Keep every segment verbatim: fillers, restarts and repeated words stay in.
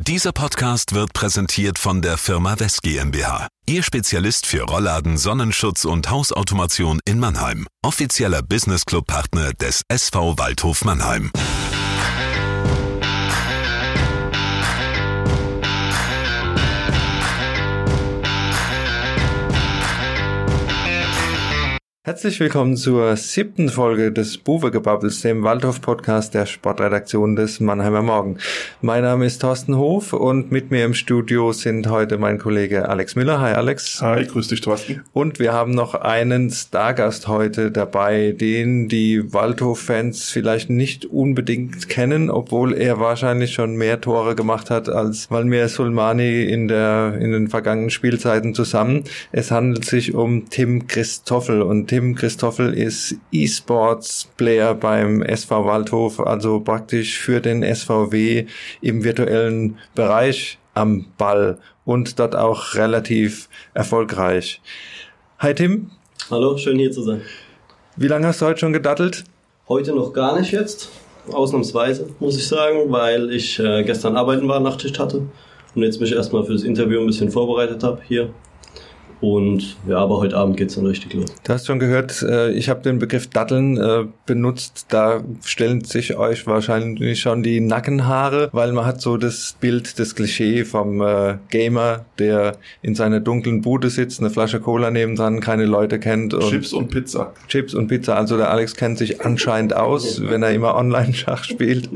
Dieser Podcast wird präsentiert von der Firma West GmbH. Ihr Spezialist für Rollladen, Sonnenschutz und Hausautomation in Mannheim. Offizieller Business Club Partner des S V Waldhof Mannheim. Herzlich willkommen zur siebten Folge des Buwe-Gebabbels, dem Waldhof-Podcast der Sportredaktion des Mannheimer Morgen. Mein Name ist Thorsten Hof und mit mir im Studio sind heute mein Kollege Alex Müller. Hi Alex. Hi, grüß dich Thorsten. Und wir haben noch einen Stargast heute dabei, den die Waldhof-Fans vielleicht nicht unbedingt kennen, obwohl er wahrscheinlich schon mehr Tore gemacht hat als Valmir Sulmani in der in den vergangenen Spielzeiten zusammen. Es handelt sich um Tim Christoffel und Tim Christoffel ist E-Sports-Player beim S V Waldhof, also praktisch für den S V W im virtuellen Bereich am Ball und dort auch relativ erfolgreich. Hi Tim. Hallo, schön hier zu sein. Wie lange hast du heute schon gedattelt? Heute noch gar nicht jetzt, ausnahmsweise muss ich sagen, weil ich äh, gestern arbeiten war, Nachtschicht hatte und jetzt mich erstmal für das Interview ein bisschen vorbereitet habe hier. Und ja, aber heute Abend geht's dann richtig los. Du hast schon gehört, ich habe den Begriff Datteln äh, benutzt. Da stellen sich euch wahrscheinlich schon die Nackenhaare, weil man hat so das Bild, das Klischee vom äh, Gamer, der in seiner dunklen Bude sitzt, eine Flasche Cola nebendran, keine Leute kennt. Und Chips und Pizza. Chips und Pizza. Also der Alex kennt sich anscheinend aus, wenn er immer Online-Schach spielt.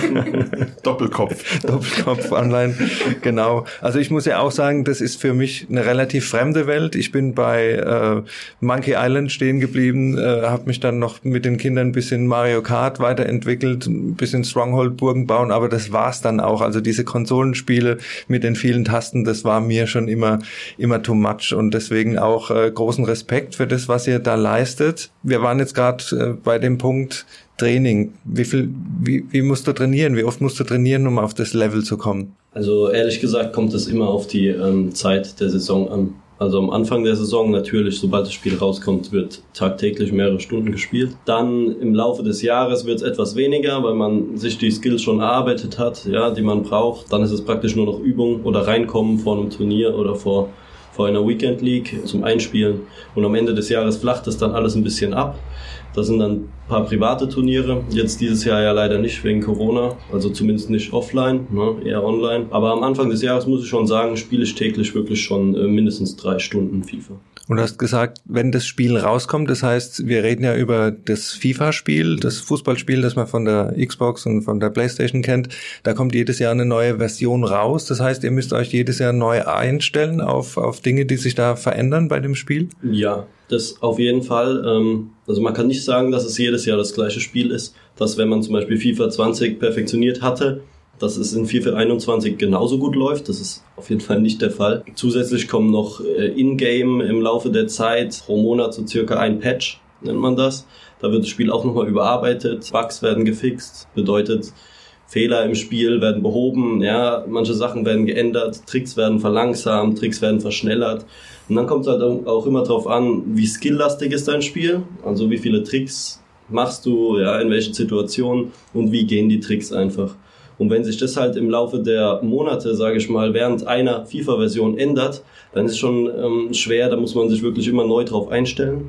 Doppelkopf. Doppelkopf online, genau. Also ich muss ja auch sagen, das ist für mich eine relativ fremde Welt. Ich bin bei äh, Monkey Island stehen geblieben, äh, habe mich dann noch mit den Kindern ein bisschen Mario Kart weiterentwickelt, ein bisschen Stronghold Burgen bauen, aber das war's dann auch. Also diese Konsolenspiele mit den vielen Tasten, das war mir schon immer immer too much und deswegen auch äh, großen Respekt für das, was ihr da leistet. Wir waren jetzt gerade äh, bei dem Punkt Training. Wie viel, wie, wie musst du trainieren? Wie oft musst du trainieren, um auf das Level zu kommen? Also ehrlich gesagt kommt es immer auf die ähm, Zeit der Saison an. Also am Anfang der Saison natürlich, sobald das Spiel rauskommt, wird tagtäglich mehrere Stunden gespielt. Dann im Laufe des Jahres wird es etwas weniger, weil man sich die Skills schon erarbeitet hat, ja, die man braucht. Dann ist es praktisch nur noch Übung oder reinkommen vor einem Turnier oder vor, vor einer Weekend League zum Einspielen. Und am Ende des Jahres flacht das dann alles ein bisschen ab. Das sind dann ein paar private Turniere, jetzt dieses Jahr ja leider nicht wegen Corona, also zumindest nicht offline, ne, eher online. Aber am Anfang des Jahres muss ich schon sagen, spiele ich täglich wirklich schon äh, mindestens drei Stunden FIFA. Und du hast gesagt, wenn das Spiel rauskommt, das heißt, wir reden ja über das FIFA-Spiel, das Fußballspiel, das man von der Xbox und von der PlayStation kennt, da kommt jedes Jahr eine neue Version raus. Das heißt, ihr müsst euch jedes Jahr neu einstellen auf, auf Dinge, die sich da verändern bei dem Spiel? Ja, das auf jeden Fall. Ähm, also man kann nicht sagen, dass es jedes Jahr das gleiche Spiel ist, dass wenn man zum Beispiel FIFA zwanzig perfektioniert hatte, dass es in FIFA einundzwanzig genauso gut läuft. Das ist auf jeden Fall nicht der Fall. Zusätzlich kommen noch äh, in-game im Laufe der Zeit pro Monat so circa ein Patch, nennt man das. Da wird das Spiel auch nochmal überarbeitet, Bugs werden gefixt, bedeutet Fehler im Spiel werden behoben, ja, manche Sachen werden geändert, Tricks werden verlangsamt, Tricks werden verschnellert. Und dann kommt es halt auch immer drauf an, wie skilllastig ist dein Spiel, also wie viele Tricks machst du, ja, in welchen Situationen und wie gehen die Tricks einfach. Und wenn sich das halt im Laufe der Monate, sage ich mal, während einer FIFA-Version ändert, dann ist es schon ähm, schwer, da muss man sich wirklich immer neu drauf einstellen.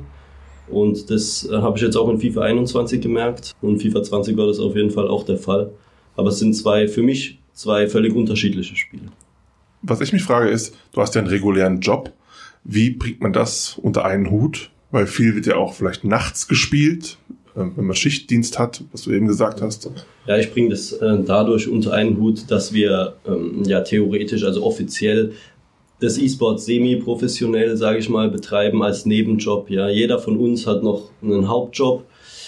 Und das äh, habe ich jetzt auch in FIFA einundzwanzig gemerkt und FIFA zwanzig war das auf jeden Fall auch der Fall. Aber es sind zwei, für mich, zwei völlig unterschiedliche Spiele. Was ich mich frage ist, du hast ja einen regulären Job. Wie bringt man das unter einen Hut? Weil viel wird ja auch vielleicht nachts gespielt, wenn man Schichtdienst hat, was du eben gesagt hast. Ja, ich bringe das äh, dadurch unter einen Hut, dass wir ähm, ja theoretisch, also offiziell, das E-Sport semi-professionell, sage ich mal, betreiben als Nebenjob. Ja, jeder von uns hat noch einen Hauptjob.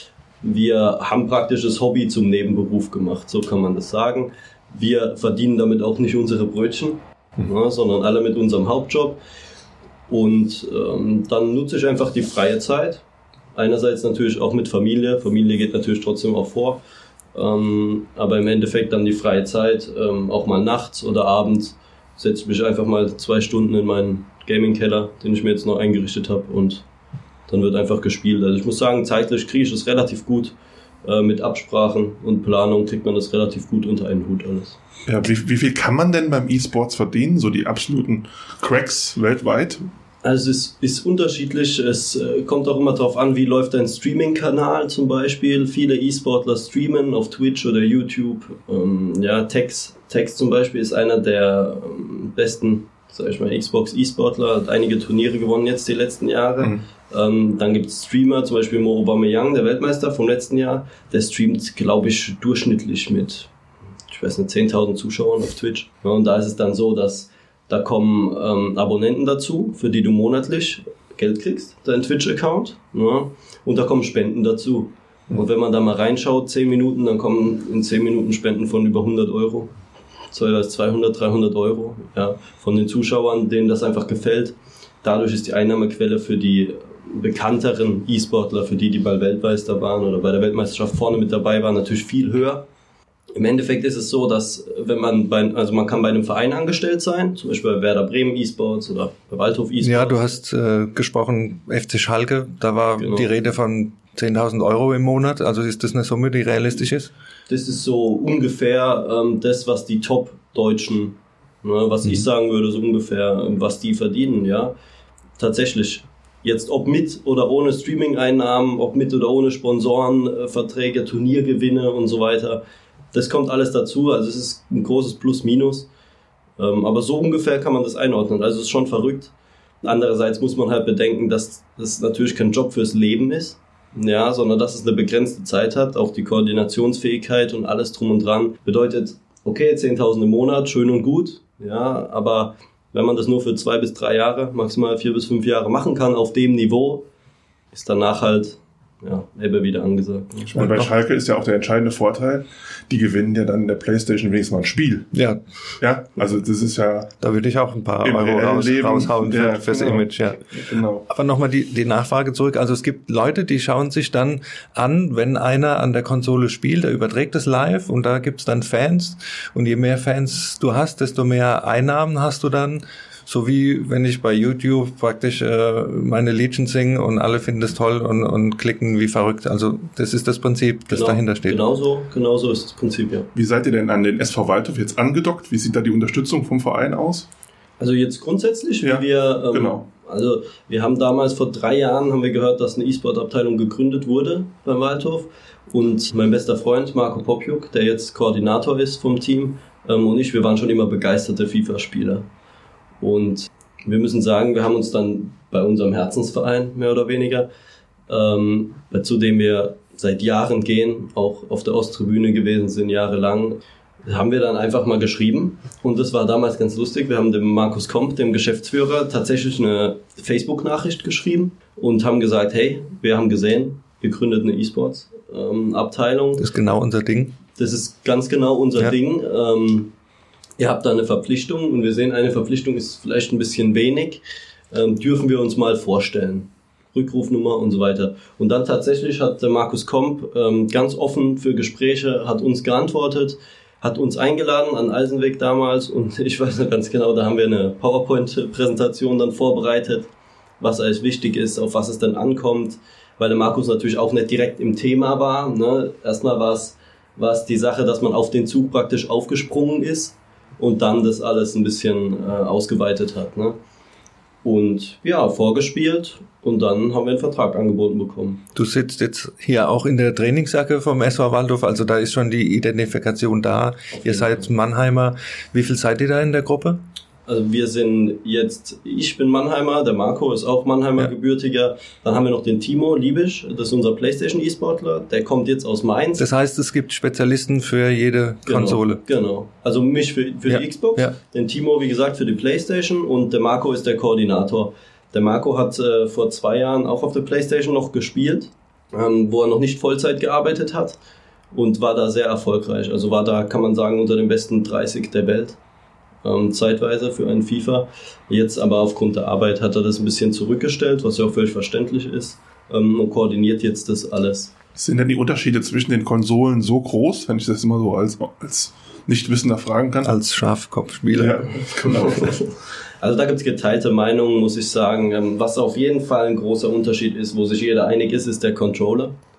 Wir haben praktisch das Hobby zum Nebenberuf gemacht, so kann man das sagen. Wir verdienen damit auch nicht unsere Brötchen, mhm. ja, sondern alle mit unserem Hauptjob. Und ähm, dann nutze ich einfach die freie Zeit. Einerseits natürlich auch mit Familie. Familie geht natürlich trotzdem auch vor. Ähm, aber im Endeffekt dann die freie Zeit, ähm, auch mal nachts oder abends, setze ich mich einfach mal zwei Stunden in meinen Gaming-Keller, den ich mir jetzt noch eingerichtet habe, und dann wird einfach gespielt. Also ich muss sagen, zeitlich kriege ich es relativ gut Äh, mit Absprachen und Planung kriegt man das relativ gut unter einen Hut alles. Ja, wie, wie viel kann man denn beim E-Sports verdienen? So die absoluten Cracks weltweit? Also es ist unterschiedlich, es äh, kommt auch immer darauf an, wie läuft dein Streaming-Kanal zum Beispiel. Viele E-Sportler streamen auf Twitch oder YouTube. Ähm, ja, Tex, Tex zum Beispiel ist einer der ähm, besten, sag ich mal, Xbox E-Sportler, hat einige Turniere gewonnen jetzt die letzten Jahre. Mhm. Ähm, dann gibt es Streamer, zum Beispiel Mo Aubameyang, der Weltmeister vom letzten Jahr, der streamt, glaube ich, durchschnittlich mit, ich weiß nicht, zehntausend Zuschauern auf Twitch. Ja, und da ist es dann so, dass da kommen ähm, Abonnenten dazu, für die du monatlich Geld kriegst, dein Twitch-Account. Ja, und da kommen Spenden dazu. Und wenn man da mal reinschaut, zehn Minuten, dann kommen in zehn Minuten Spenden von über hundert Euro. zweihundert, dreihundert Euro, ja, von den Zuschauern, denen das einfach gefällt. Dadurch ist die Einnahmequelle für die bekannteren E-Sportler, für die, die bei Weltmeister waren oder bei der Weltmeisterschaft vorne mit dabei waren, natürlich viel höher. Im Endeffekt ist es so, dass wenn man bei, also man kann bei einem Verein angestellt sein, zum Beispiel bei Werder Bremen E-Sports oder bei Waldhof E-Sports. Ja, du hast äh, gesprochen, F C Schalke, da war genau die Rede von zehntausend Euro im Monat, also ist das eine Summe, die realistisch ist? Das ist so ungefähr ähm, das, was die Top-Deutschen, ne, was mhm. ich sagen würde, so ungefähr, was die verdienen, ja. Tatsächlich. Jetzt ob mit oder ohne Streaming-Einnahmen, ob mit oder ohne Sponsorenverträge, Turniergewinne und so weiter. Das kommt alles dazu, also es ist ein großes Plus-Minus. Ähm, aber so ungefähr kann man das einordnen, also es ist schon verrückt. Andererseits muss man halt bedenken, dass das natürlich kein Job fürs Leben ist, ja, sondern dass es eine begrenzte Zeit hat, auch die Koordinationsfähigkeit und alles drum und dran. Bedeutet, okay, zehntausend im Monat, schön und gut, ja, aber wenn man das nur für zwei bis drei Jahre, maximal vier bis fünf Jahre machen kann, auf dem Niveau, ist danach halt, ja, Ebbe wieder angesagt. Ich meine, bei Schalke ist ja auch der entscheidende Vorteil, die gewinnen ja dann in der PlayStation wenigstens mal ein Spiel. Ja. Ja, also das ist ja... Da würde ich auch ein paar Euro raus, raushauen für, ja, fürs genau. Image, ja. Genau. Aber nochmal die, die Nachfrage zurück. Also es gibt Leute, die schauen sich dann an, wenn einer an der Konsole spielt, der überträgt es live und da gibt's dann Fans. Und je mehr Fans du hast, desto mehr Einnahmen hast du dann. So wie wenn ich bei YouTube praktisch äh, meine Liedchen singe und alle finden es toll und, und klicken wie verrückt. Also das ist das Prinzip, das genau, dahinter steht. Genau so, genau so ist das Prinzip, ja. Wie seid ihr denn an den S V Waldhof jetzt angedockt? Wie sieht da die Unterstützung vom Verein aus? Also jetzt grundsätzlich, ja, wie wir... Ähm, genau. Also wir haben damals vor drei Jahren haben wir gehört, dass eine E-Sport-Abteilung gegründet wurde beim Waldhof. Und mein bester Freund Marco Popjuk, der jetzt Koordinator ist vom Team, ähm, und ich, wir waren schon immer begeisterte FIFA-Spieler. Und wir müssen sagen, wir haben uns dann bei unserem Herzensverein, mehr oder weniger, ähm, zu dem wir seit Jahren gehen, auch auf der Osttribüne gewesen sind, jahrelang, haben wir dann einfach mal geschrieben. Und das war damals ganz lustig. Wir haben dem Markus Komp, dem Geschäftsführer, tatsächlich eine Facebook-Nachricht geschrieben und haben gesagt, hey, wir haben gesehen, ihr gründet eine E-Sports-Abteilung. Das ist genau unser Ding. Das ist ganz genau unser ja. Ding. Ähm, Ihr habt da eine Verpflichtung und wir sehen, eine Verpflichtung ist vielleicht ein bisschen wenig, ähm, dürfen wir uns mal vorstellen. Rückrufnummer und so weiter. Und dann tatsächlich hat der Markus Komp ähm, ganz offen für Gespräche, hat uns geantwortet, hat uns eingeladen an Eisenweg damals und ich weiß noch ganz genau, da haben wir eine PowerPoint-Präsentation dann vorbereitet, was alles wichtig ist, auf was es dann ankommt, weil der Markus natürlich auch nicht direkt im Thema war. Ne? Erstmal war es war es die Sache, dass man auf den Zug praktisch aufgesprungen ist und dann das alles ein bisschen äh, ausgeweitet hat. Ne? Und ja, vorgespielt und dann haben wir einen Vertrag angeboten bekommen. Du sitzt jetzt hier auch in der Trainingsjacke vom S V Waldhof, also da ist schon die Identifikation da. Ihr seid Fall. Mannheimer. Wie viel seid ihr da in der Gruppe? Also wir sind jetzt, ich bin Mannheimer, der Marco ist auch Mannheimer ja. gebürtiger. Dann haben wir noch den Timo Liebisch, das ist unser PlayStation-E-Sportler, der kommt jetzt aus Mainz. Das heißt, es gibt Spezialisten für jede genau, Konsole. Genau, also mich für, für ja. die Xbox, ja. den Timo wie gesagt für die PlayStation und der Marco ist der Koordinator. Der Marco hat äh, vor zwei Jahren auch auf der PlayStation noch gespielt, ähm, wo er noch nicht Vollzeit gearbeitet hat und war da sehr erfolgreich. Also war da, kann man sagen, unter den besten dreißig der Welt. Ähm, zeitweise für einen FIFA. Jetzt aber aufgrund der Arbeit hat er das ein bisschen zurückgestellt, was ja auch völlig verständlich ist, ähm, und koordiniert jetzt das alles. Sind denn die Unterschiede zwischen den Konsolen so groß, wenn ich das immer so als, als Nichtwissender fragen kann? Als Schafkopfspieler. Ja, genau. Also da gibt es geteilte Meinungen, muss ich sagen. Ähm, was auf jeden Fall ein großer Unterschied ist, wo sich jeder einig ist, ist der Controller.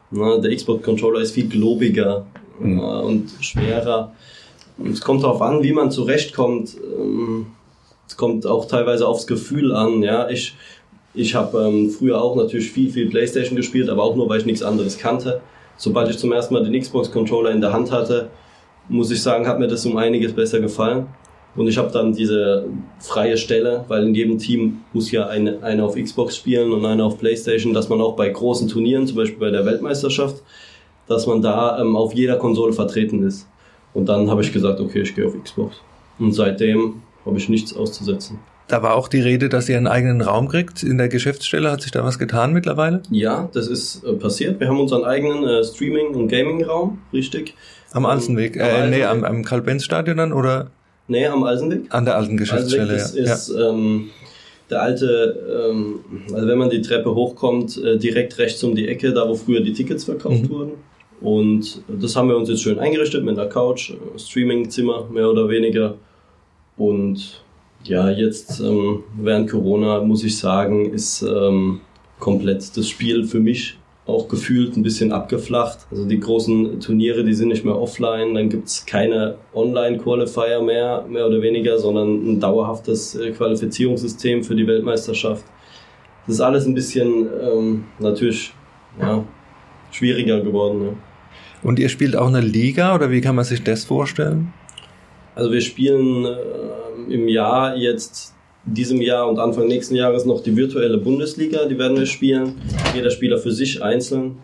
Ne? Der Xbox-Controller ist viel globiger mhm. äh, und schwerer. Und es kommt darauf an, wie man zurechtkommt. Ähm, es kommt auch teilweise aufs Gefühl an. Ja, ich ich habe ähm, früher auch natürlich viel, viel PlayStation gespielt, aber auch nur, weil ich nichts anderes kannte. Sobald ich zum ersten Mal den Xbox-Controller in der Hand hatte, muss ich sagen, hat mir das um einiges besser gefallen. Und ich habe dann diese freie Stelle, weil in jedem Team muss ja eine, eine auf Xbox spielen und eine auf PlayStation, dass man auch bei großen Turnieren, zum Beispiel bei der Weltmeisterschaft, dass man da ähm, auf jeder Konsole vertreten ist. Und dann habe ich gesagt, okay, ich gehe auf Xbox. Und seitdem habe ich nichts auszusetzen. Da war auch die Rede, dass ihr einen eigenen Raum kriegt in der Geschäftsstelle. Hat sich da was getan mittlerweile? Ja, das ist äh, passiert. Wir haben unseren eigenen äh, Streaming- und Gaming-Raum, richtig. Am Alsenweg? Äh, am Alsenweg. Nee, am, am Karl-Benz-Stadion dann, oder? Nee, am Alsenweg. An der alten Geschäftsstelle, Alsenweg, das ja. ist ähm, der alte, ähm, also wenn man die Treppe hochkommt, äh, direkt rechts um die Ecke, da wo früher die Tickets verkauft mhm. wurden. Und das haben wir uns jetzt schön eingerichtet mit einer Couch, Streaming-Zimmer mehr oder weniger. Und ja, jetzt ähm, während Corona, muss ich sagen, ist ähm, komplett das Spiel für mich auch gefühlt ein bisschen abgeflacht. Also die großen Turniere, die sind nicht mehr offline, dann gibt es keine Online-Qualifier mehr, mehr oder weniger, sondern ein dauerhaftes äh, Qualifizierungssystem für die Weltmeisterschaft. Das ist alles ein bisschen ähm, natürlich ja, schwieriger geworden. Ja. Und ihr spielt auch eine Liga, oder wie kann man sich das vorstellen? Also wir spielen äh, im Jahr jetzt, diesem Jahr und Anfang nächsten Jahres noch die virtuelle Bundesliga, die werden wir spielen. Jeder Spieler für sich einzeln.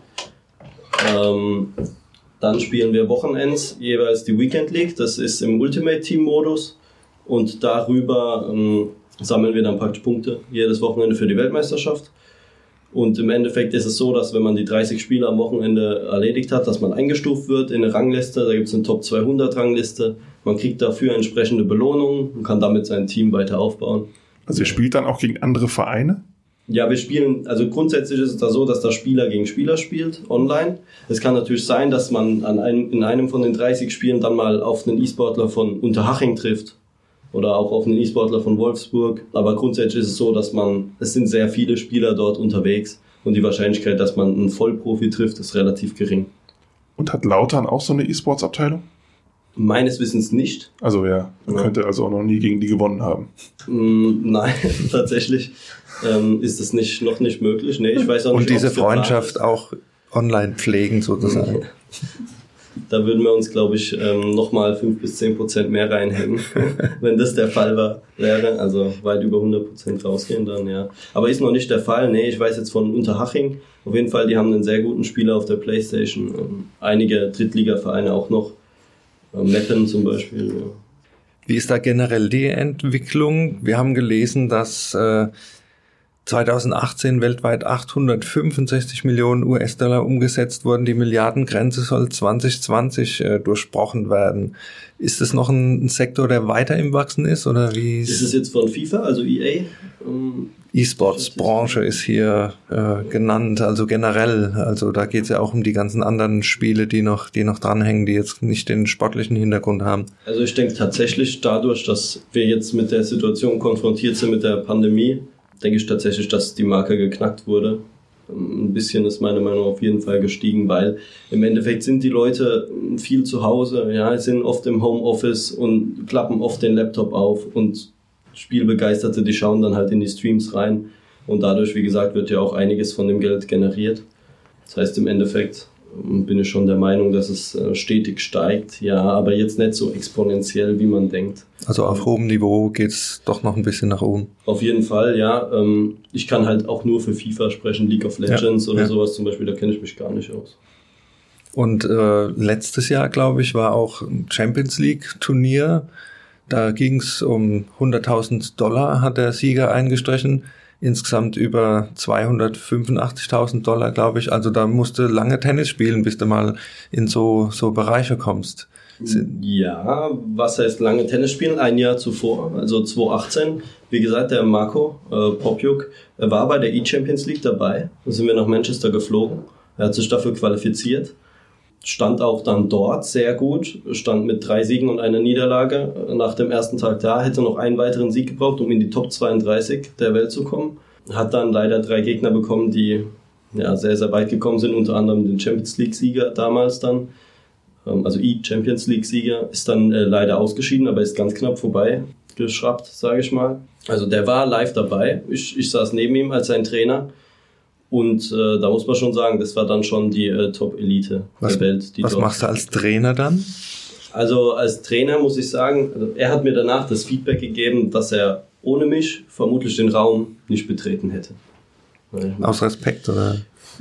Ähm, dann spielen wir Wochenends jeweils die Weekend League, das ist im Ultimate Team Modus. Und darüber ähm, sammeln wir dann praktisch Punkte jedes Wochenende für die Weltmeisterschaft. Und im Endeffekt ist es so, dass wenn man die dreißig Spiele am Wochenende erledigt hat, dass man eingestuft wird in eine Rangliste. Da gibt es eine Top zweihundert Rangliste. Man kriegt dafür entsprechende Belohnungen und kann damit sein Team weiter aufbauen. Also ihr spielt dann auch gegen andere Vereine? Ja, wir spielen, also grundsätzlich ist es da so, dass da Spieler gegen Spieler spielt, online. Es kann natürlich sein, dass man an einem, in einem von den dreißig Spielen dann mal auf einen E-Sportler von Unterhaching trifft. Oder auch auf einen E-Sportler von Wolfsburg. Aber grundsätzlich ist es so, dass man, es sind sehr viele Spieler dort unterwegs und die Wahrscheinlichkeit, dass man einen Vollprofi trifft, ist relativ gering. Und hat Lautern auch so eine E-Sports-Abteilung? Meines Wissens nicht. Also ja, man ja. könnte also auch noch nie gegen die gewonnen haben. Mm, nein, tatsächlich ähm, ist das nicht, noch nicht möglich. Nee, ich weiß auch nicht, und diese Freundschaft auch online pflegen sozusagen. Da würden wir uns, glaube ich, ähm, nochmal fünf bis zehn Prozent mehr reinhängen, wenn das der Fall war, wäre. Also weit über hundert Prozent rausgehen dann, ja. Aber ist noch nicht der Fall. Nee, ich weiß jetzt von Unterhaching. Auf jeden Fall, die haben einen sehr guten Spieler auf der PlayStation. Ähm, einige Drittligavereine auch noch. Ähm, Meppen zum Beispiel, ja. Wie ist da generell die Entwicklung? Wir haben gelesen, dass äh, zweitausendachtzehn weltweit achthundertfünfundsechzig Millionen U S-Dollar umgesetzt wurden. Die Milliardengrenze soll zwanzig zwanzig äh, durchbrochen werden. Ist es noch ein, ein Sektor, der weiter im Wachsen ist? Oder wie ist es jetzt von FIFA, also E A? Um, E-Sports-Branche ist hier äh, genannt, also generell. Also da geht es ja auch um die ganzen anderen Spiele, die noch, die noch dranhängen, die jetzt nicht den sportlichen Hintergrund haben. Also ich denke tatsächlich dadurch, dass wir jetzt mit der Situation konfrontiert sind, mit der Pandemie, denke ich tatsächlich, dass die Marke geknackt wurde. Ein bisschen ist meine Meinung auf jeden Fall gestiegen, weil im Endeffekt sind die Leute viel zu Hause, ja, sind oft im Homeoffice und klappen oft den Laptop auf und Spielbegeisterte, die schauen dann halt in die Streams rein und dadurch, wie gesagt, wird ja auch einiges von dem Geld generiert. Das heißt, im Endeffekt bin ich schon der Meinung, dass es stetig steigt, ja, aber jetzt nicht so exponentiell, wie man denkt. Also auf hohem Niveau geht's doch noch ein bisschen nach oben. Auf jeden Fall, ja. Ich kann halt auch nur für FIFA sprechen, League of Legends ja, oder ja. sowas zum Beispiel, da kenne ich mich gar nicht aus. Und äh, letztes Jahr, glaube ich, war auch ein Champions League Turnier. Da ging's um hunderttausend Dollar, hat der Sieger eingestrichen. Insgesamt über zweihundertfünfundachtzigtausend Dollar, glaube ich. Also da musst du lange Tennis spielen, bis du mal in so, so Bereiche kommst. Ja, was heißt lange Tennis spielen? Ein Jahr zuvor, also zweitausendachtzehn. Wie gesagt, der Marco äh, Popjuk war bei der E-Champions League dabei. Da sind wir nach Manchester geflogen. Er hat sich dafür qualifiziert. Stand auch dann dort sehr gut, stand mit drei Siegen und einer Niederlage nach dem ersten Tag da, hätte noch einen weiteren Sieg gebraucht, um in die Top zweiunddreißig der Welt zu kommen. Hat dann leider drei Gegner bekommen, die ja, sehr, sehr weit gekommen sind, unter anderem den Champions League-Sieger damals dann, ähm, also E-Champions League-Sieger, ist dann äh, leider ausgeschieden, aber ist ganz knapp vorbei geschraubt, sage ich mal. Also der war live dabei, ich, ich saß neben ihm als sein Trainer und äh, da muss man schon sagen, das war dann schon die äh, Top-Elite der Welt. Die was machst du als Trainer dann? Also als Trainer muss ich sagen, also er hat mir danach das Feedback gegeben, dass er ohne mich vermutlich den Raum nicht betreten hätte. Aus Respekt, oder?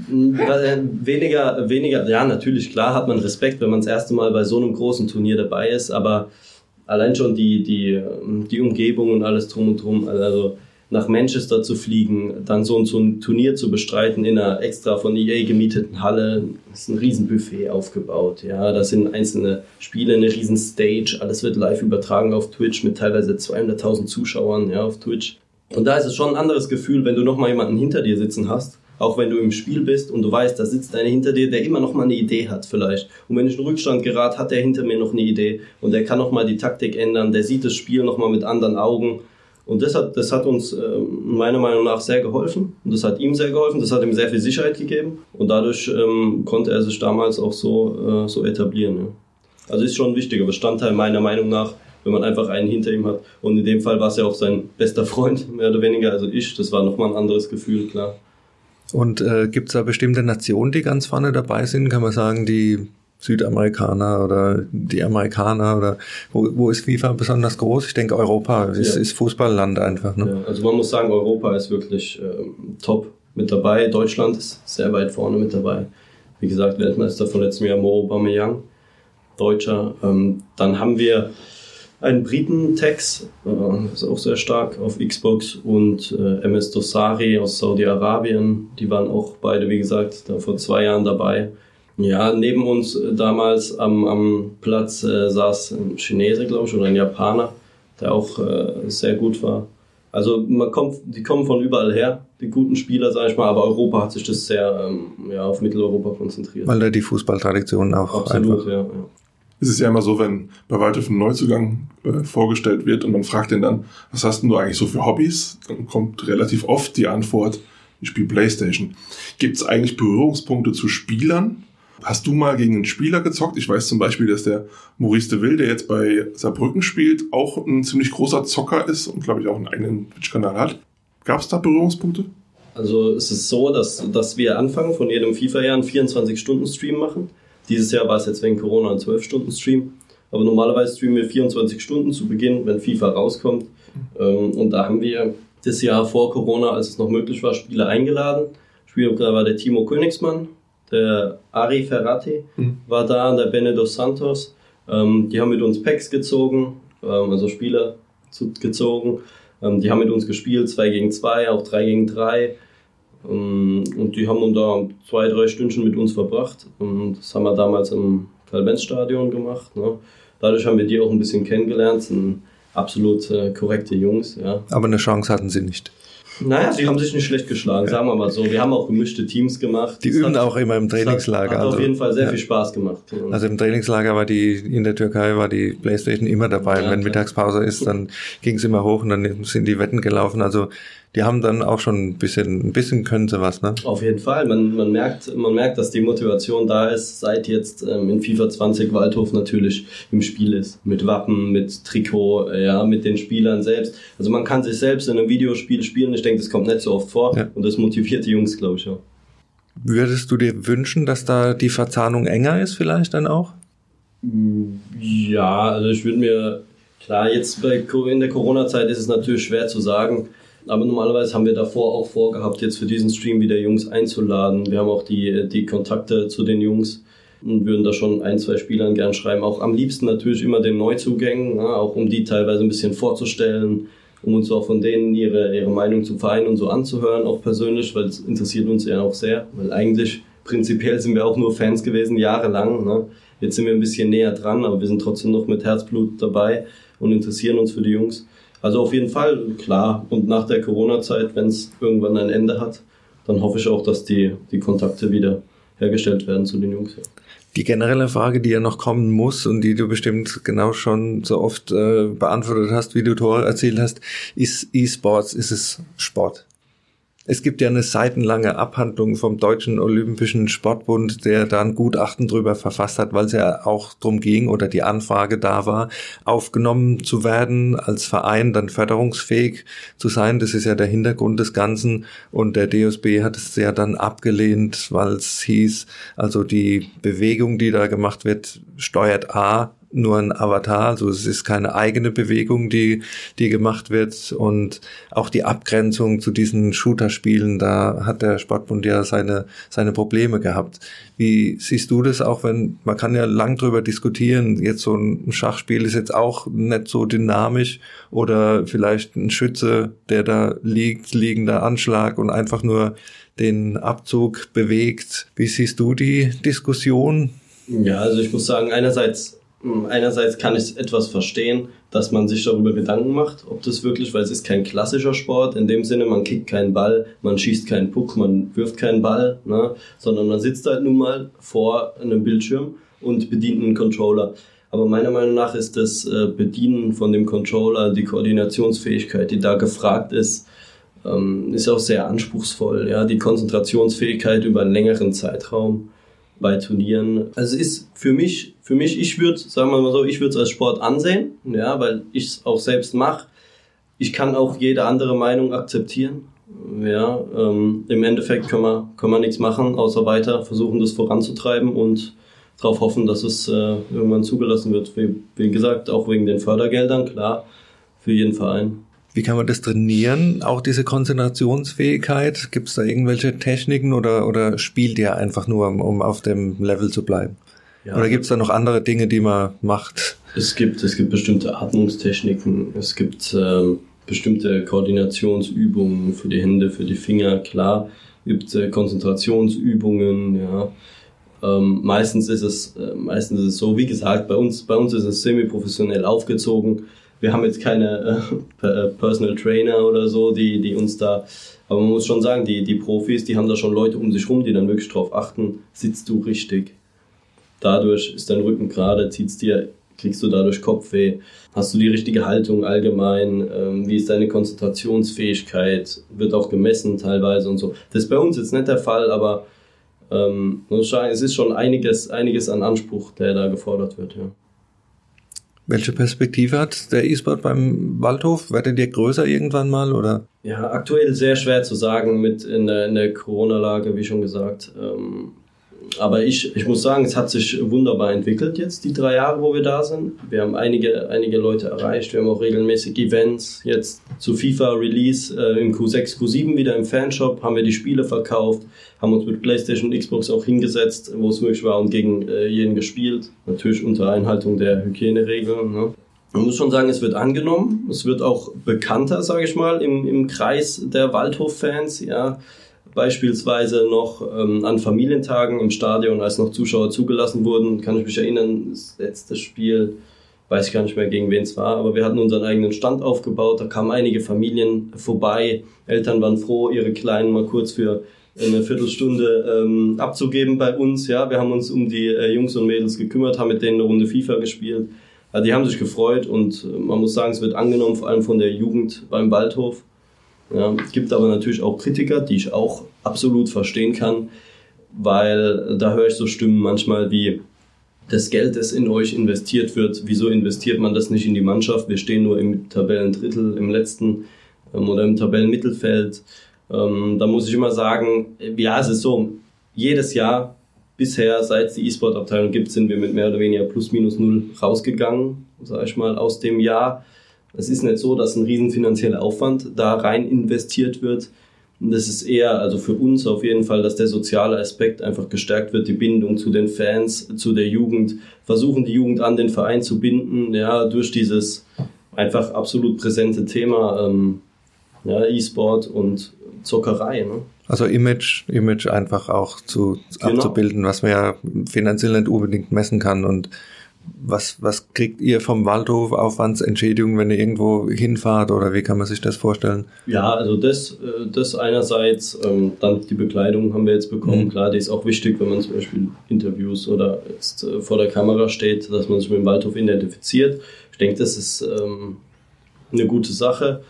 Weniger, weniger, ja, natürlich, klar hat man Respekt, wenn man das erste Mal bei so einem großen Turnier dabei ist, aber allein schon die, die, die Umgebung und alles drum und drum, also nach Manchester zu fliegen, dann so ein, so ein Turnier zu bestreiten in einer extra von E A gemieteten Halle, ist ein riesen Buffet aufgebaut, ja, da sind einzelne Spiele, eine riesen Stage, alles wird live übertragen auf Twitch mit teilweise zweihunderttausend Zuschauern, ja, auf Twitch. Und da ist es schon ein anderes Gefühl, wenn du nochmal jemanden hinter dir sitzen hast, auch wenn du im Spiel bist und du weißt, da sitzt einer hinter dir, der immer noch mal eine Idee hat vielleicht. Und wenn ich in Rückstand gerate, hat der hinter mir noch eine Idee und der kann noch mal die Taktik ändern, der sieht das Spiel noch mal mit anderen Augen. Und das hat, das hat uns äh, meiner Meinung nach sehr geholfen und das hat ihm sehr geholfen, das hat ihm sehr viel Sicherheit gegeben und dadurch ähm, konnte er sich damals auch so, äh, so etablieren. Ja. Also ist schon ein wichtiger Bestandteil meiner Meinung nach, wenn man einfach einen hinter ihm hat. Und in dem Fall war es ja auch sein bester Freund, mehr oder weniger, also ich. Das war nochmal ein anderes Gefühl, klar. Und äh, gibt es da bestimmte Nationen, die ganz vorne dabei sind? Kann man sagen, die Südamerikaner oder die Amerikaner oder wo, wo ist FIFA besonders groß? Ich denke, Europa ist, ja. ist Fußballland einfach. Ne? Ja, also man muss sagen, Europa ist wirklich ähm, top mit dabei. Deutschland ist sehr weit vorne mit dabei. Wie gesagt, Weltmeister von letztem Jahr Mo Aubameyang, Deutscher. Ähm, dann haben wir einen Briten, Tex, äh, ist auch sehr stark auf Xbox und äh, M S Dosari aus Saudi-Arabien, die waren auch beide, wie gesagt, da vor zwei Jahren dabei. Ja, neben uns äh, damals am, am Platz äh, saß ein Chinese, glaube ich, oder ein Japaner, der auch äh, sehr gut war. Also man kommt, die kommen von überall her, die guten Spieler, sage ich mal, aber Europa hat sich das sehr ähm, ja, auf Mitteleuropa konzentriert. Weil da die Fußballtradition auch Absolut, einfach... ja, ja. Es ist ja immer so, wenn bei Waldhof ein Neuzugang äh, vorgestellt wird und man fragt ihn dann, was hast denn du eigentlich so für Hobbys? Dann kommt relativ oft die Antwort, ich spiele Playstation. Gibt es eigentlich Berührungspunkte zu Spielern? Hast du mal gegen einen Spieler gezockt? Ich weiß zum Beispiel, dass der Maurice de Ville, der jetzt bei Saarbrücken spielt, auch ein ziemlich großer Zocker ist und, glaube ich, auch einen eigenen Twitch-Kanal hat. Gab es da Berührungspunkte? Also es ist so, dass, dass wir anfangen von jedem FIFA-Jahr einen vierundzwanzig-Stunden-Stream machen. Dieses Jahr war es jetzt wegen Corona ein zwölf-Stunden-Stream, aber normalerweise streamen wir vierundzwanzig Stunden zu Beginn, wenn FIFA rauskommt. Mhm. Und da haben wir das Jahr vor Corona, als es noch möglich war, Spieler eingeladen. Spieler war der Timo Königsmann, der Ari Ferrati mhm. war da, der Bene dos Santos. Die haben mit uns Packs gezogen, also Spieler gezogen. Die haben mit uns gespielt, zwei gegen zwei, auch drei gegen drei. Und die haben da zwei, drei Stündchen mit uns verbracht. Und das haben wir damals im Karl-Benz-Stadion gemacht. Ne? Dadurch haben wir die auch ein bisschen kennengelernt. Das sind absolut äh, korrekte Jungs. Ja. Aber eine Chance hatten sie nicht. Naja, die haben sich nicht schlecht geschlagen, sagen wir mal so. Wir haben auch gemischte Teams gemacht. Die das üben hat, auch immer im Trainingslager. Hat, hat also, auf jeden Fall sehr ja. viel Spaß gemacht. Ja. Also im Trainingslager war die, in der Türkei war die Playstation immer dabei. Ja, wenn Mittagspause ist, dann ging es immer hoch und dann sind die Wetten gelaufen. Also die haben dann auch schon ein bisschen, ein bisschen können sie was, ne? Auf jeden Fall. Man, man merkt, man merkt, dass die Motivation da ist, seit jetzt ähm, in FIFA zwanzig Waldhof natürlich im Spiel ist. Mit Wappen, mit Trikot, ja, mit den Spielern selbst. Also man kann sich selbst in einem Videospiel spielen. Ich denke, das kommt nicht so oft vor. Ja. Und das motiviert die Jungs, glaube ich, auch. Würdest du dir wünschen, dass da die Verzahnung enger ist vielleicht dann auch? Ja, also ich würde mir, klar, jetzt bei, in der Corona-Zeit ist es natürlich schwer zu sagen. Aber normalerweise haben wir davor auch vorgehabt, jetzt für diesen Stream wieder Jungs einzuladen. Wir haben auch die, die Kontakte zu den Jungs und würden da schon ein, zwei Spielern gern schreiben. Auch am liebsten natürlich immer den Neuzugängen, ja, auch um die teilweise ein bisschen vorzustellen, um uns auch von denen ihre, ihre Meinung zu vereinen und so anzuhören, auch persönlich, weil es interessiert uns ja auch sehr. Weil eigentlich prinzipiell sind wir auch nur Fans gewesen, jahrelang. Ne? Jetzt sind wir ein bisschen näher dran, aber wir sind trotzdem noch mit Herzblut dabei und interessieren uns für die Jungs. Also auf jeden Fall, klar. Und nach der Corona-Zeit, wenn es irgendwann ein Ende hat, dann hoffe ich auch, dass die, die Kontakte wieder hergestellt werden zu den Jungs. Ja. Die generelle Frage, die ja noch kommen muss und die du bestimmt genau schon so oft äh, beantwortet hast, wie du Tore erzielt hast, ist E-Sports, ist es Sport? Es gibt ja eine seitenlange Abhandlung vom Deutschen Olympischen Sportbund, der da ein Gutachten drüber verfasst hat, weil es ja auch drum ging oder die Anfrage da war, aufgenommen zu werden, als Verein dann förderungsfähig zu sein. Das ist ja der Hintergrund des Ganzen. Und der D O S B hat es ja dann abgelehnt, weil es hieß, also die Bewegung, die da gemacht wird, steuert A, nur ein Avatar, also es ist keine eigene Bewegung, die die gemacht wird, und auch die Abgrenzung zu diesen Shooter-Spielen, da hat der Sportbund ja seine seine Probleme gehabt. Wie siehst du das, auch wenn, man kann ja lang drüber diskutieren, jetzt so ein Schachspiel ist jetzt auch nicht so dynamisch, oder vielleicht ein Schütze, der da liegt, liegender Anschlag und einfach nur den Abzug bewegt. Wie siehst du die Diskussion? Ja, also ich muss sagen, einerseits Einerseits kann ich etwas verstehen, dass man sich darüber Gedanken macht, ob das wirklich, weil es ist kein klassischer Sport, in dem Sinne, man kickt keinen Ball, man schießt keinen Puck, man wirft keinen Ball, ne, sondern man sitzt halt nun mal vor einem Bildschirm und bedient einen Controller. Aber meiner Meinung nach ist das Bedienen von dem Controller, die Koordinationsfähigkeit, die da gefragt ist, ist auch sehr anspruchsvoll. Ja, die Konzentrationsfähigkeit über einen längeren Zeitraum bei Turnieren. Also es ist für mich, für mich, ich würde, sagen wir mal so, ich würde es als Sport ansehen, ja, weil ich es auch selbst mache. Ich kann auch jede andere Meinung akzeptieren. Ja, ähm, im Endeffekt können wir, können wir nichts machen, außer weiter versuchen, das voranzutreiben und darauf hoffen, dass es äh, irgendwann zugelassen wird. Wie, wie gesagt, auch wegen den Fördergeldern, klar, für jeden Verein. Wie kann man das trainieren, auch diese Konzentrationsfähigkeit? Gibt es da irgendwelche Techniken, oder, oder spielt ihr einfach nur, um, um auf dem Level zu bleiben? Ja. Oder gibt es da noch andere Dinge, die man macht? Es gibt, es gibt bestimmte Atmungstechniken, es gibt ähm, bestimmte Koordinationsübungen für die Hände, für die Finger, klar. Es gibt äh, Konzentrationsübungen, ja. Ähm, meistens ist es, äh, meistens ist es so, wie gesagt, bei uns, bei uns ist es semi-professionell aufgezogen. Wir haben jetzt keine äh, Personal Trainer oder so, die, die uns da, aber man muss schon sagen, die, die Profis, die haben da schon Leute um sich rum, die dann wirklich drauf achten, sitzt du richtig. Dadurch ist dein Rücken gerade, zieht's dir, kriegst du dadurch Kopfweh, hast du die richtige Haltung allgemein, ähm, wie ist deine Konzentrationsfähigkeit, wird auch gemessen teilweise und so. Das ist bei uns jetzt nicht der Fall, aber ähm, muss ich sagen, es ist schon einiges, einiges an Anspruch, der da gefordert wird, ja. Welche Perspektive hat der E-Sport beim Waldhof? Werdet ihr größer irgendwann mal, oder? Ja, aktuell sehr schwer zu sagen mit in der, in der Corona-Lage, wie schon gesagt. Ähm, aber ich, ich muss sagen, es hat sich wunderbar entwickelt jetzt, die drei Jahre, wo wir da sind. Wir haben einige, einige Leute erreicht, wir haben auch regelmäßig Events. Jetzt zu FIFA-Release äh, im Q sechs, Q sieben wieder im Fanshop, haben wir die Spiele verkauft, haben uns mit PlayStation und Xbox auch hingesetzt, wo es möglich war, und gegen äh, jeden gespielt. Natürlich unter Einhaltung der Hygieneregeln. Ne? Man muss schon sagen, es wird angenommen, es wird auch bekannter, sage ich mal, im, im Kreis der Waldhof-Fans, ja. Beispielsweise noch ähm, an Familientagen im Stadion, als noch Zuschauer zugelassen wurden, kann ich mich erinnern, das letzte Spiel, weiß ich gar nicht mehr, gegen wen es war, aber wir hatten unseren eigenen Stand aufgebaut, da kamen einige Familien vorbei, Eltern waren froh, ihre Kleinen mal kurz für eine Viertelstunde ähm, abzugeben bei uns. Ja, wir haben uns um die äh, Jungs und Mädels gekümmert, haben mit denen eine Runde FIFA gespielt. Also die haben sich gefreut, und äh, man muss sagen, es wird angenommen, vor allem von der Jugend beim Waldhof. Ja, es gibt aber natürlich auch Kritiker, die ich auch absolut verstehen kann, weil da höre ich so Stimmen manchmal wie: das Geld, das in euch investiert wird, wieso investiert man das nicht in die Mannschaft? Wir stehen nur im Tabellendrittel, im letzten ähm, oder im Tabellenmittelfeld. Ähm, da muss ich immer sagen, ja, es ist so, jedes Jahr bisher, seit es die E-Sport-Abteilung gibt, sind wir mit mehr oder weniger plus minus null rausgegangen, sage ich mal, aus dem Jahr. Es ist nicht so, dass ein riesen finanzieller Aufwand da rein investiert wird. Und das ist eher, also für uns auf jeden Fall, dass der soziale Aspekt einfach gestärkt wird, die Bindung zu den Fans, zu der Jugend, versuchen die Jugend an den Verein zu binden, ja, durch dieses einfach absolut präsente Thema, ähm, ja, E-Sport und Zockerei, ne? Also Image, Image einfach auch zu Genau. abzubilden, was man ja finanziell nicht unbedingt messen kann. Und was was kriegt ihr vom Waldhof Aufwandsentschädigung, wenn ihr irgendwo hinfahrt, oder wie kann man sich das vorstellen? Ja, also das, das einerseits, ähm, dann die Bekleidung haben wir jetzt bekommen, Mhm. klar, die ist auch wichtig, wenn man zum Beispiel Interviews oder jetzt äh, vor der Kamera steht, dass man sich mit dem Waldhof identifiziert. Ich denke, das ist ähm, eine gute Sache.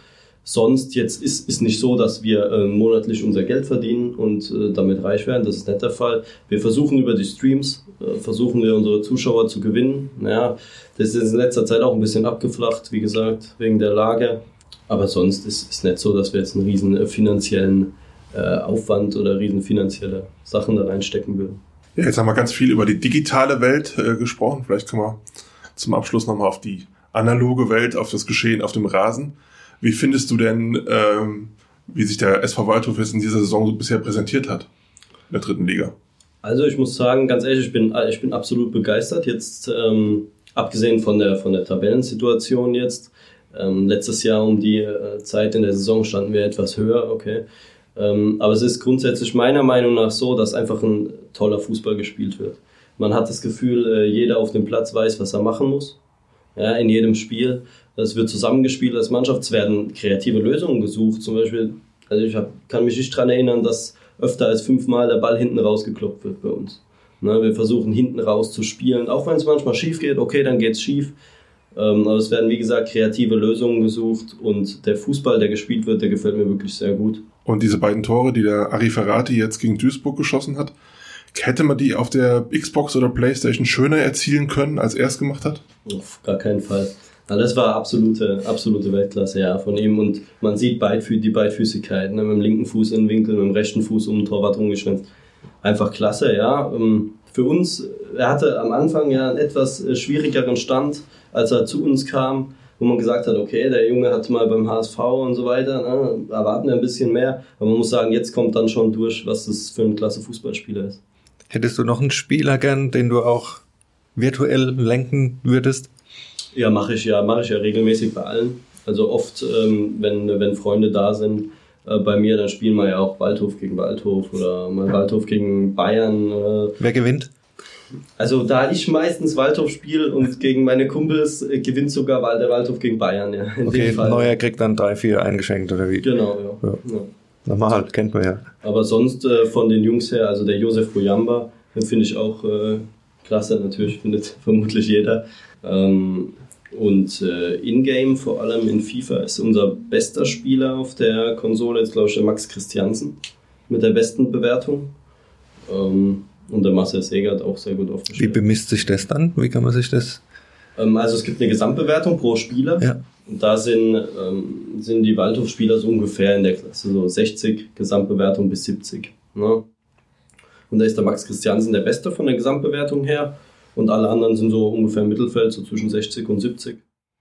Sonst jetzt ist ist nicht so, dass wir äh, monatlich unser Geld verdienen und äh, damit reich werden. Das ist nicht der Fall. Wir versuchen über die Streams, äh, versuchen wir unsere Zuschauer zu gewinnen. Ja, das ist in letzter Zeit auch ein bisschen abgeflacht, wie gesagt, wegen der Lage. Aber sonst ist es nicht so, dass wir jetzt einen riesen äh, finanziellen äh, Aufwand oder riesen finanzielle Sachen da reinstecken würden. Ja, jetzt haben wir ganz viel über die digitale Welt äh, gesprochen. Vielleicht können wir zum Abschluss nochmal auf die analoge Welt, auf das Geschehen auf dem Rasen. Wie findest du denn, ähm, wie sich der S V Waldhof jetzt in dieser Saison so bisher präsentiert hat, in der dritten Liga? Also ich muss sagen, ganz ehrlich, ich bin, ich bin absolut begeistert. Jetzt, ähm, abgesehen von der, von der Tabellensituation jetzt, ähm, letztes Jahr um die äh, Zeit in der Saison standen wir etwas höher, okay. Ähm, aber es ist grundsätzlich meiner Meinung nach so, dass einfach ein toller Fußball gespielt wird. Man hat das Gefühl, äh, jeder auf dem Platz weiß, was er machen muss. Ja, in jedem Spiel. Es wird zusammengespielt als Mannschaft, es werden kreative Lösungen gesucht. Zum Beispiel, also ich hab, kann mich nicht daran erinnern, dass öfter als fünfmal der Ball hinten rausgekloppt wird bei uns. Ne, wir versuchen hinten raus zu spielen, auch wenn es manchmal schief geht, okay, dann geht's schief. Ähm, aber es werden, wie gesagt, kreative Lösungen gesucht und der Fußball, der gespielt wird, der gefällt mir wirklich sehr gut. Und diese beiden Tore, die der Ari Ferrati jetzt gegen Duisburg geschossen hat, hätte man die auf der Xbox oder Playstation schöner erzielen können, als er es gemacht hat? Auf gar keinen Fall. Also das war absolute, absolute Weltklasse, ja, von ihm. Und man sieht Beidfü- die Beidfüßigkeit, ne, mit dem linken Fuß in den Winkel, mit dem rechten Fuß um den Torwart rumgeschwemmt. Einfach klasse, ja. Für uns, er hatte am Anfang ja einen etwas schwierigeren Stand, als er zu uns kam, wo man gesagt hat, okay, der Junge hat mal beim H S V und so weiter, ne, erwarten wir ein bisschen mehr. Aber man muss sagen, jetzt kommt dann schon durch, was das für ein klasse Fußballspieler ist. Hättest du noch einen Spieler gern, den du auch virtuell lenken würdest? Ja, mache ich ja, mache ich ja regelmäßig bei allen. Also oft, ähm, wenn, wenn Freunde da sind äh, bei mir, dann spielen wir ja auch Waldhof gegen Waldhof oder mal Waldhof gegen Bayern. Äh. Wer gewinnt? Also da ich meistens Waldhof spiele und gegen meine Kumpels, äh, gewinnt sogar der Waldhof gegen Bayern. Ja, in okay, dem Fall. Neuer kriegt dann drei, vier eingeschenkt oder wie? Genau, ja. ja. ja. Normal, kennt man ja. Aber sonst äh, von den Jungs her, also der Josef Bojamba, den finde ich auch äh, klasse, natürlich findet vermutlich jeder. Ähm, und äh, in-game, vor allem in FIFA, ist unser bester Spieler auf der Konsole jetzt, glaube ich, der Max Christiansen mit der besten Bewertung. Ähm, und der Marcel Segert auch sehr gut aufgestellt. Wie bemisst sich das dann? Wie kann man sich das... Also es gibt eine Gesamtbewertung pro Spieler. Ja. Und da sind, ähm, sind die Waldhof-Spieler so ungefähr in der Klasse, so sechzig Gesamtbewertung bis siebzig. Ne? Und da ist der Max Christiansen der Beste von der Gesamtbewertung her. Und alle anderen sind so ungefähr im Mittelfeld, so zwischen sechzig und siebzig.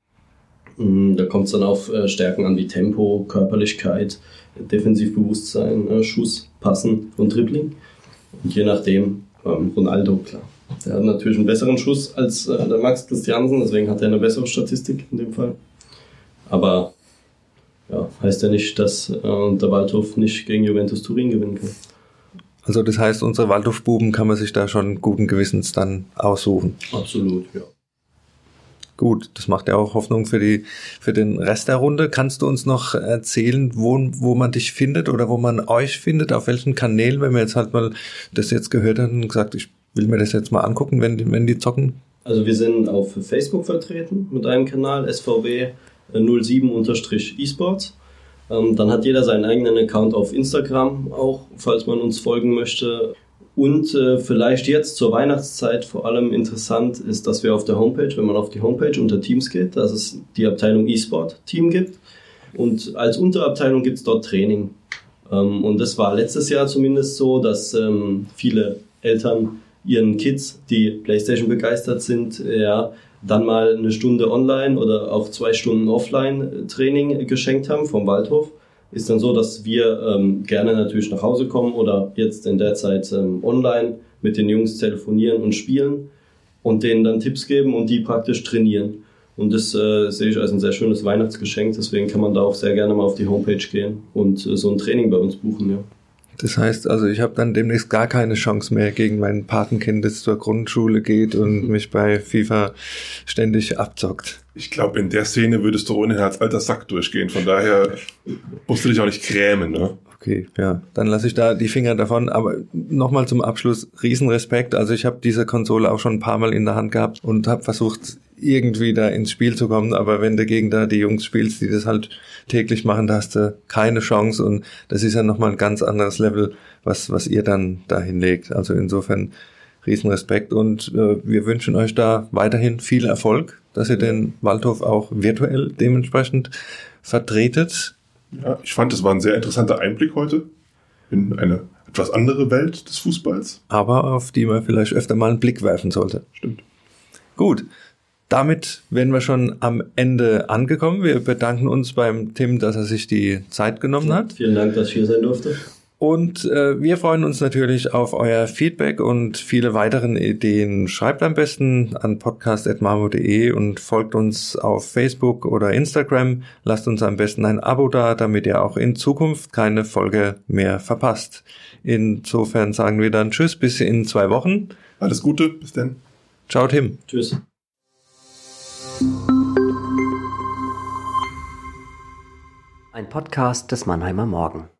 Da kommt es dann auf äh, Stärken an wie Tempo, Körperlichkeit, Defensivbewusstsein, äh, Schuss, Passen und Dribbling. Und je nachdem, ähm, Ronaldo, klar. Der hat natürlich einen besseren Schuss als äh, der Max Christiansen, deswegen hat er eine bessere Statistik in dem Fall. Aber ja, heißt ja nicht, dass äh, der Waldhof nicht gegen Juventus Turin gewinnen kann. Also das heißt, unsere Waldhof-Buben kann man sich da schon guten Gewissens dann aussuchen. Absolut, ja. Gut, das macht ja auch Hoffnung für die für den Rest der Runde. Kannst du uns noch erzählen, wo, wo man dich findet oder wo man euch findet, auf welchen Kanälen, wenn wir jetzt halt mal das jetzt gehört haben und gesagt, ich will mir das jetzt mal angucken, wenn die, wenn die zocken? Also wir sind auf Facebook vertreten mit einem Kanal, S V W null sieben eSports. Ähm, dann hat jeder seinen eigenen Account auf Instagram auch, falls man uns folgen möchte. Und äh, vielleicht jetzt zur Weihnachtszeit vor allem interessant ist, dass wir auf der Homepage, wenn man auf die Homepage unter Teams geht, dass es die Abteilung eSport-Team gibt. Und als Unterabteilung gibt es dort Training. Ähm, und das war letztes Jahr zumindest so, dass ähm, viele Eltern ihren Kids, die PlayStation begeistert sind, ja, dann mal eine Stunde online oder auch zwei Stunden offline Training geschenkt haben vom Waldhof. Ist dann so, dass wir ähm, gerne natürlich nach Hause kommen oder jetzt in der Zeit ähm, online mit den Jungs telefonieren und spielen und denen dann Tipps geben und die praktisch trainieren. Und das äh, sehe ich als ein sehr schönes Weihnachtsgeschenk, deswegen kann man da auch sehr gerne mal auf die Homepage gehen und äh, so ein Training bei uns buchen, ja. Das heißt, also ich habe dann demnächst gar keine Chance mehr gegen mein Patenkind, das zur Grundschule geht und mich bei FIFA ständig abzockt. Ich glaube, in der Szene würdest du ohnehin als alter Sack durchgehen. Von daher musst du dich auch nicht grämen, ne? Okay, ja, dann lasse ich da die Finger davon. Aber nochmal zum Abschluss, Riesenrespekt. Also ich habe diese Konsole auch schon ein paar Mal in der Hand gehabt und habe versucht, irgendwie da ins Spiel zu kommen. Aber wenn du gegen da die Jungs spielst, die das halt täglich machen, da hast du keine Chance. Und das ist ja nochmal ein ganz anderes Level, was, was ihr dann da hinlegt. Also insofern Riesenrespekt. Und äh, wir wünschen euch da weiterhin viel Erfolg, dass ihr den Waldhof auch virtuell dementsprechend vertretet. Ja, ich fand, es war ein sehr interessanter Einblick heute in eine etwas andere Welt des Fußballs. Aber auf die man vielleicht öfter mal einen Blick werfen sollte. Stimmt. Gut, damit wären wir schon am Ende angekommen. Wir bedanken uns beim Tim, dass er sich die Zeit genommen hat. Vielen Dank, dass ich hier sein durfte. Und äh, wir freuen uns natürlich auf euer Feedback und viele weiteren Ideen. Schreibt am besten an podcast at marmo punkt de und folgt uns auf Facebook oder Instagram. Lasst uns am besten ein Abo da, damit ihr auch in Zukunft keine Folge mehr verpasst. Insofern sagen wir dann Tschüss, bis in zwei Wochen. Alles Gute, bis dann. Ciao, Tim. Tschüss. Ein Podcast des Mannheimer Morgen.